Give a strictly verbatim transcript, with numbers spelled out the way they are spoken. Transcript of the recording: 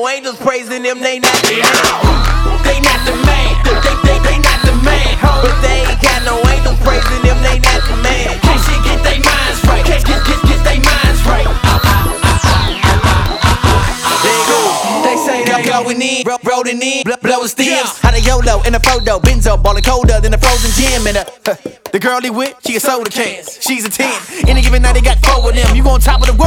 no angels praising them, they not the They not the man, they, they, they not the man, ho. But they ain't got no angels praising them, they not the man. Can't shit get they minds right, get, get, get, get they minds right. There you go. They say they going in, ro- rolling in, blow, blowing stems. How the YOLO in the photo, Benzo ballin' colder than a frozen gym. And the, uh, the girl he with, she a soda can. She's a ten. Any given night they got four of them. You on top of the world.